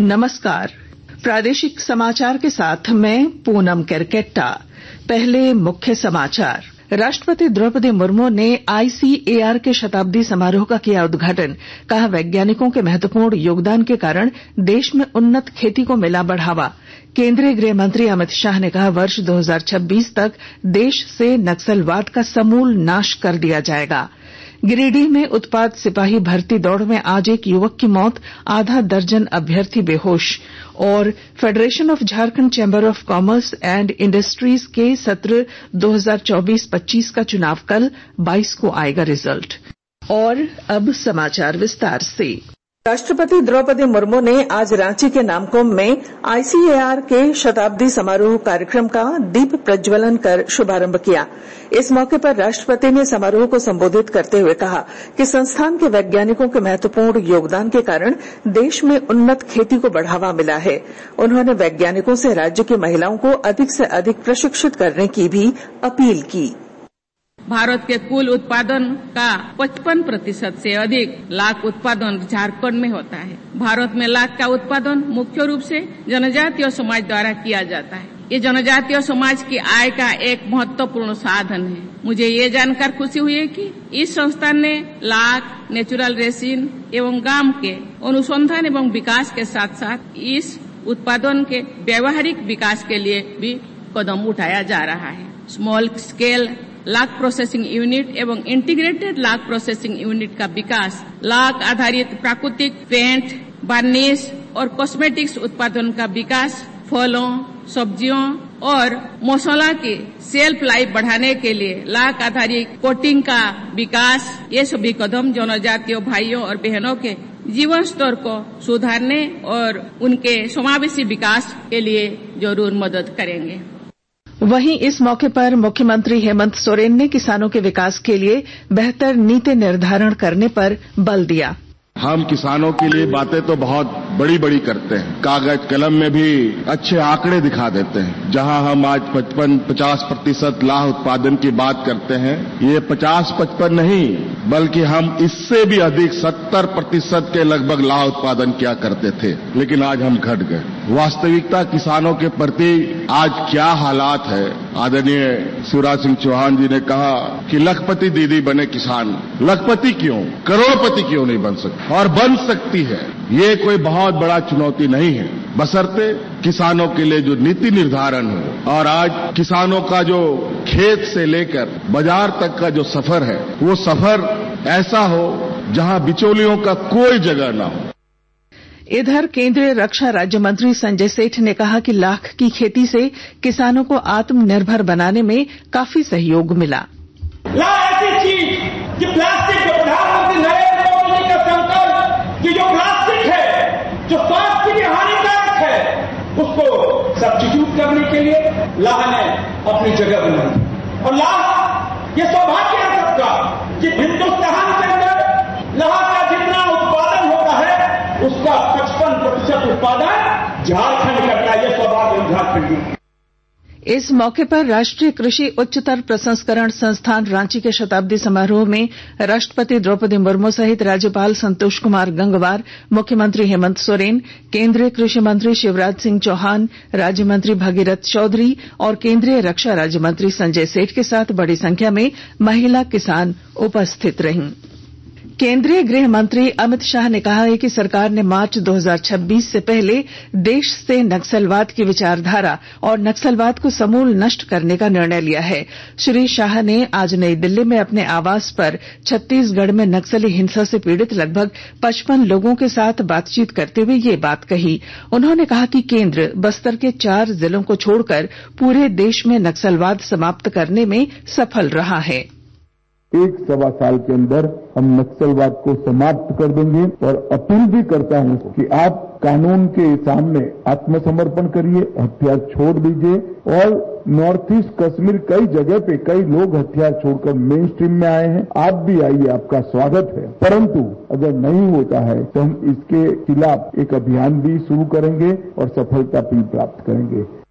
नमस्कार। प्रादेशिक समाचार के साथ मैं पूनम केरकेट्टा। पहले मुख्य समाचार। राष्ट्रपति द्रौपदी मुर्मू ने आईसीएआर के शताब्दी समारोह का किया उद्घाटन। कहा, वैज्ञानिकों के महत्वपूर्ण योगदान के कारण देश में उन्नत खेती को मिला बढ़ावा। केंद्रीय गृह मंत्री अमित शाह ने कहा, वर्ष 2026 तक देश से नक्सलवाद का समूल नाश कर दिया जाएगा। गिरिडीह में उत्पाद सिपाही भर्ती दौड़ में आज एक युवक की मौत, आधा दर्जन अभ्यर्थी बेहोश। और federation of Jharkhand chamber of commerce and industries के सत्र 2024-25 का चुनाव कल 22 को आएगा रिजल्ट। और अब समाचार विस्तार से। राष्ट्रपति द्रौपदी मुर्मू ने आज रांची के नामकुम में आईसीएआर के शताब्दी समारोह कार्यक्रम का दीप प्रज्वलन कर शुभारंभ किया। इस मौके पर राष्ट्रपति ने समारोह को संबोधित करते हुए कहा कि संस्थान के वैज्ञानिकों के महत्वपूर्ण योगदान के कारण देश में उन्नत खेती को बढ़ावा मिला है। उन्होंने वैज्ञानिकों से राज्य की महिलाओं को अधिक से अधिक प्रशिक्षित करने की भी अपील की। भारत के कुल उत्पादन का 55% से अधिक लाख उत्पादन झारखंड में होता है। भारत में लाख का उत्पादन मुख्य रूप से जनजातीय समाज द्वारा किया जाता है। ये जनजातीय समाज की आय का एक महत्वपूर्ण साधन है। मुझे ये जानकर खुशी हुई है कि इस संस्थान ने लाख, नेचुरल रेसिन एवं गाम के अनुसंधान एवं विकास के साथ साथ इस उत्पादन के व्यावहारिक विकास के लिए भी कदम उठाया जा रहा है। Small scale lac processing unit एवं इंटीग्रेटेड लाख प्रोसेसिंग यूनिट का विकास, लाख आधारित प्राकृतिक पेंट, वार्निश और कॉस्मेटिक्स उत्पादन का विकास, फलों, सब्जियों और मसाला की शेल्फ लाइफ बढ़ाने के लिए लाख आधारित कोटिंग का विकास, ये सभी कदम जनजातीय भाइयों और बहनों के जीवन स्तर को सुधारने और उनके समावेशी विकास के लिए जरूर मदद करेंगे। वहीं इस मौके पर मुख्यमंत्री हेमंत सोरेन ने किसानों के विकास के लिए बेहतर नीति निर्धारण करने पर बल दिया। हम किसानों के लिए बातें तो बहुत बड़ी बड़ी करते हैं, कागज कलम में भी अच्छे आंकड़े दिखा देते हैं। जहां हम आज 55-50% लाभ उत्पादन की बात करते हैं, ये 50-55 नहीं बल्कि हम इससे भी अधिक 70% के लगभग लाभ उत्पादन किया करते थे, लेकिन आज हम घट गए। वास्तविकता किसानों के प्रति आज क्या हालात है। आदरणीय शिवराज सिंह चौहान जी ने कहा कि लखपति दीदी बने किसान। लखपति क्यों, करोड़पति क्यों नहीं बन सकते, और बन सकती है। ये कोई बहुत बड़ा चुनौती नहीं है, बशर्ते किसानों के लिए जो नीति निर्धारण हो। और आज किसानों का जो खेत से लेकर बाजार तक का जो सफर है, वो सफर ऐसा हो जहां बिचौलियों का कोई जगह न हो। इधर केंद्रीय रक्षा राज्य मंत्री संजय सेठ ने कहा कि लाख की खेती से किसानों को आत्मनिर्भर बनाने में काफी सहयोग मिला। ऐसी चीज कि प्लास्टिक को प्रधानमंत्री नरेंद्र मोदी जी का संकल्प कि जो प्लास्टिक है, जो स्वास्थ्य के लिए हानिकारक है, उसको सब्स्टिट्यूट करने के लिए लाह ने अपनी जगह बनाई। और लाह ये सौभाग्य है सबका कि हिंदुस्तान के अंदर लाह का जितना उत्पादन होता है उसका 55% उत्पादन झारखंड करता है। ये सौभाग्य झारखंड की। इस मौके पर राष्ट्रीय कृषि उच्चतर प्रसंस्करण संस्थान रांची के शताब्दी समारोह में राष्ट्रपति द्रौपदी मुर्मू सहित राज्यपाल संतोष कुमार गंगवार, मुख्यमंत्री हेमंत सोरेन, केंद्रीय कृषि मंत्री शिवराज सिंह चौहान, राज्य मंत्री भगीरथ चौधरी और केंद्रीय रक्षा राज्य मंत्री संजय सेठ के साथ बड़ी संख्या में महिला किसान उपस्थित रहीं। केंद्रीय गृह मंत्री अमित शाह ने कहा है कि सरकार ने मार्च 2026 से पहले देश से नक्सलवाद की विचारधारा और नक्सलवाद को समूल नष्ट करने का निर्णय लिया है। श्री शाह ने आज नई दिल्ली में अपने आवास पर छत्तीसगढ़ में नक्सली हिंसा से पीड़ित लगभग 55 लोगों के साथ बातचीत करते हुए ये बात कही। उन्होंने कहा कि केंद्र बस्तर के 4 जिलों को छोड़कर पूरे देश में नक्सलवाद समाप्त करने में सफल रहा है। 1-1.25 साल के अंदर हम नक्सलवाद को समाप्त कर देंगे। और अपील भी करता हूं कि आप कानून के सामने आत्मसमर्पण करिए, हथियार छोड़ दीजिए। और नॉर्थ ईस्ट कश्मीर कई जगह पे कई लोग हथियार छोड़कर मेन स्ट्रीम में आए हैं। आप भी आइए, आपका स्वागत है। परंतु अगर नहीं होता है तो हम इसके खिलाफ एक अभियान भी शुरू करेंगे और सफलता भी प्राप्त करेंगे।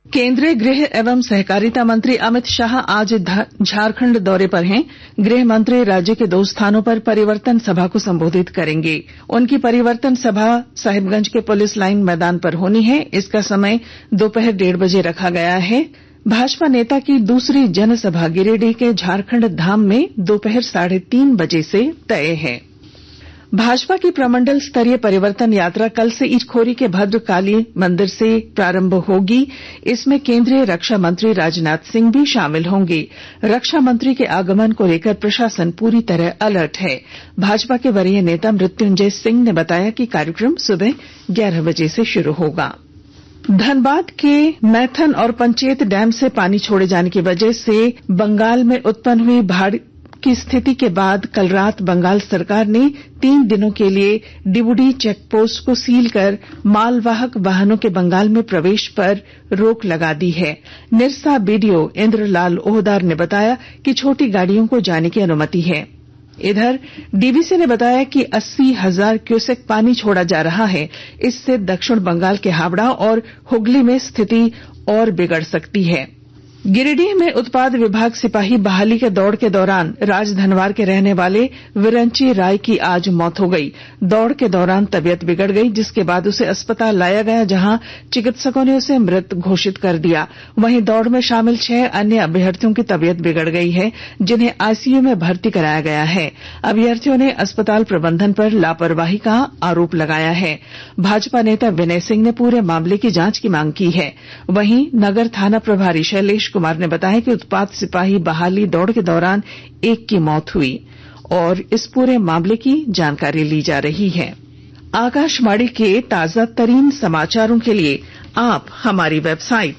केंद्रीय गृह एवं सहकारिता मंत्री अमित शाह आज झारखंड दौरे पर हैं। गृह मंत्री राज्य के 2 स्थानों पर परिवर्तन सभा को संबोधित करेंगे। उनकी परिवर्तन सभा साहिबगंज के पुलिस लाइन मैदान पर होनी है। इसका समय दोपहर 1:30 बजे रखा गया है। भाजपा नेता की दूसरी जनसभा गिरिडीह के झारखंड धाम में दोपहर 3:30 बजे से तय है। भाजपा की प्रमंडल स्तरीय परिवर्तन यात्रा कल से इटखोरी के भद्रकाली मंदिर से प्रारंभ होगी। इसमें केंद्रीय रक्षा मंत्री राजनाथ सिंह भी शामिल होंगे। रक्षा मंत्री के आगमन को लेकर प्रशासन पूरी तरह अलर्ट है। भाजपा के वरीय नेता मृत्युंजय सिंह ने बताया कि कार्यक्रम सुबह 11 बजे से शुरू होगा। धनबाद के मैथन और पंचेत डैम से पानी छोड़े जाने की वजह से बंगाल में उत्पन्न हुई बाढ़ की स्थिति के बाद कल रात बंगाल सरकार ने 3 दिनों के लिए डिबुडी चेक पोस्ट को सील कर मालवाहक वाहनों के बंगाल में प्रवेश पर रोक लगा दी है। निरसा बीडीओ इंद्रलाल ओहदार ने बताया कि छोटी गाड़ियों को जाने की अनुमति है। इधर डीवीसी ने बताया कि 80,000 क्यूसेक पानी छोड़ा जा रहा है। इससे दक्षिण बंगाल के हावड़ा और हुगली में स्थिति और बिगड़ सकती है। गिरिडीह में उत्पाद विभाग सिपाही बहाली के दौड़ के दौरान राजधनवार के रहने वाले विरंची राय की आज मौत हो गई। दौड़ के दौरान तबियत बिगड़ गई, जिसके बाद उसे अस्पताल लाया गया, जहां चिकित्सकों ने उसे मृत घोषित कर दिया। वहीं दौड़ में शामिल 6 अन्य अभ्यर्थियों की तबियत बिगड़ गई है, जिन्हें आईसीयू में भर्ती कराया गया है। अभ्यर्थियों ने अस्पताल प्रबंधन पर लापरवाही का आरोप लगाया है। भाजपा नेता विनय सिंह ने पूरे मामले की जांच की मांग की है। वहीं नगर थाना प्रभारी शैलेश कुमार ने बताया कि उत्पाद सिपाही बहाली दौड़ के दौरान एक की मौत हुई और इस पूरे मामले की जानकारी ली जा रही है। आकाशवाणी के ताजा तरीन समाचारों के लिए आप हमारी वेबसाइट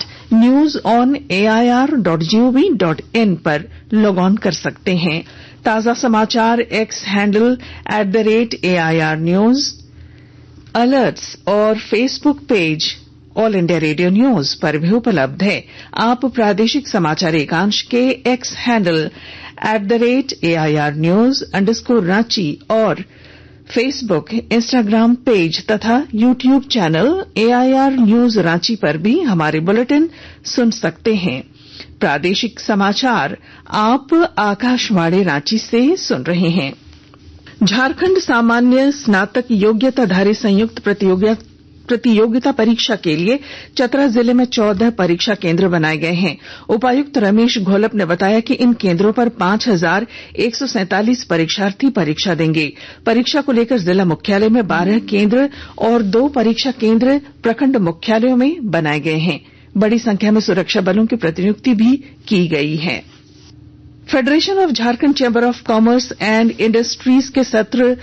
newsonair.gov.in पर लॉग ऑन कर सकते हैं। ताजा समाचार X handle @AIR news, alerts और Facebook page all India radio news पर भी उपलब्ध है। आप प्रादेशिक समाचार एकांश के एक्स हैंडल @AIR News_रांची और फेसबुक, इंस्टाग्राम पेज तथा YouTube channel AIR news Ranchi पर भी हमारे बुलेटिन सुन सकते हैं। प्रादेशिक समाचार आप आकाशवाणी रांची से सुन रहे हैं। झारखंड सामान्य स्नातक योग्यताधारी संयुक्त प्रतियोगिता परीक्षा के लिए चतरा जिले में 14 परीक्षा केंद्र बनाए गए हैं। उपायुक्त रमेश घोलप ने बताया कि इन केंद्रों पर 5,147 परीक्षार्थी परीक्षा देंगे। परीक्षा को लेकर जिला मुख्यालय में 12 केंद्र और 2 परीक्षा केंद्र प्रखंड मुख्यालयों में बनाए गए हैं। बड़ी संख्या में सुरक्षा बलों की प्रतिनियुक्ति भी की गई है। Federation of Jharkhand chamber of commerce and industries के सत्र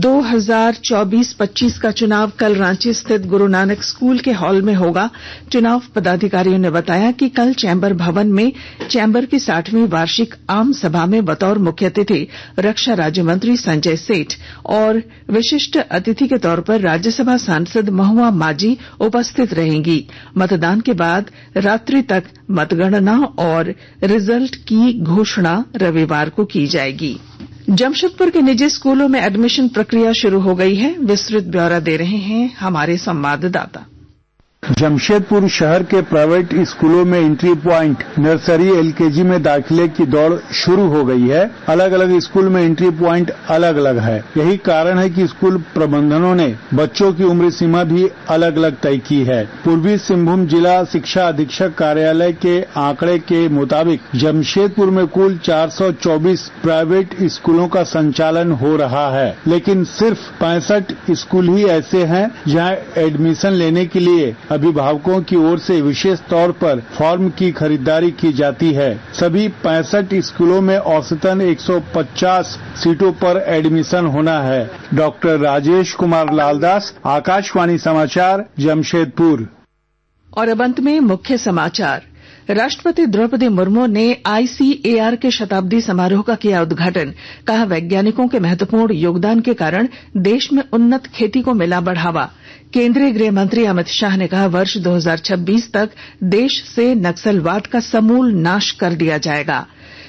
2024-25 का चुनाव कल रांची स्थित गुरु नानक स्कूल के हॉल में होगा। चुनाव पदाधिकारियों ने बताया कि कल चैंबर भवन में चैंबर की 60वीं वार्षिक आम सभा में बतौर मुख्य अतिथि रक्षा राज्य मंत्री संजय सेठ और विशिष्ट अतिथि के तौर पर राज्यसभा सांसद महुआ माझी उपस्थित रहेंगी। मतदान के बाद रात्रि तक मतगणना और रिजल्ट की घोषणा रविवार को की जाएगी। जमशेदपुर के निजी स्कूलों में एडमिशन प्रक्रिया शुरू हो गई है। विस्तृत ब्यौरा दे रहे हैं हमारे संवाददाता। जमशेदपुर शहर के प्राइवेट स्कूलों में एंट्री पॉइंट नर्सरी एलकेजी में दाखिले की दौड़ शुरू हो गई है। अलग अलग स्कूल में एंट्री पॉइंट अलग अलग है। यही कारण है कि स्कूल प्रबंधनों ने बच्चों की उम्र सीमा भी अलग अलग तय की है। पूर्वी सिंहभूम जिला शिक्षा अधीक्षक कार्यालय के आंकड़े के मुताबिक जमशेदपुर में कुल 424 प्राइवेट स्कूलों का संचालन हो रहा है, लेकिन सिर्फ 65 स्कूल ही ऐसे हैं जहां एडमिशन लेने के लिए अभिभावकों की ओर से विशेष तौर पर फॉर्म की खरीदारी की जाती है। सभी 65 स्कूलों में औसतन 150 सीटों पर एडमिशन होना है। डॉक्टर राजेश कुमार लालदास, आकाशवाणी समाचार, जमशेदपुर। और अब अंत में मुख्य समाचार। राष्ट्रपति द्रौपदी मुर्मू ने ICAR के शताब्दी समारोह का किया उद्घाटन। कहा, वैज्ञानिकों के महत्वपूर्ण योगदान के कारण देश में उन्नत खेती को मिला बढ़ावा। केंद्रीय गृह मंत्री अमित शाह ने कहा, वर्ष 2026 तक देश से नक्सलवाद का समूल नाश कर दिया जाएगा।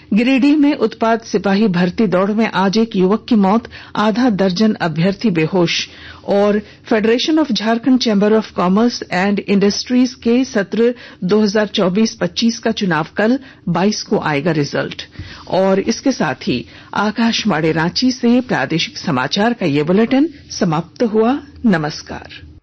गिरिडीह में उत्पाद सिपाही भर्ती दौड़ में आज एक युवक की मौत, आधा दर्जन अभ्यर्थी बेहोश। और federation of Jharkhand chamber of commerce and industries के सत्र 2024-25 का चुनाव कल 22 को आएगा रिजल्ट। और इसके साथ ही आकाशवाणी रांची से प्रादेशिक समाचार का ये बुलेटिन समाप्त हुआ। नमस्कार।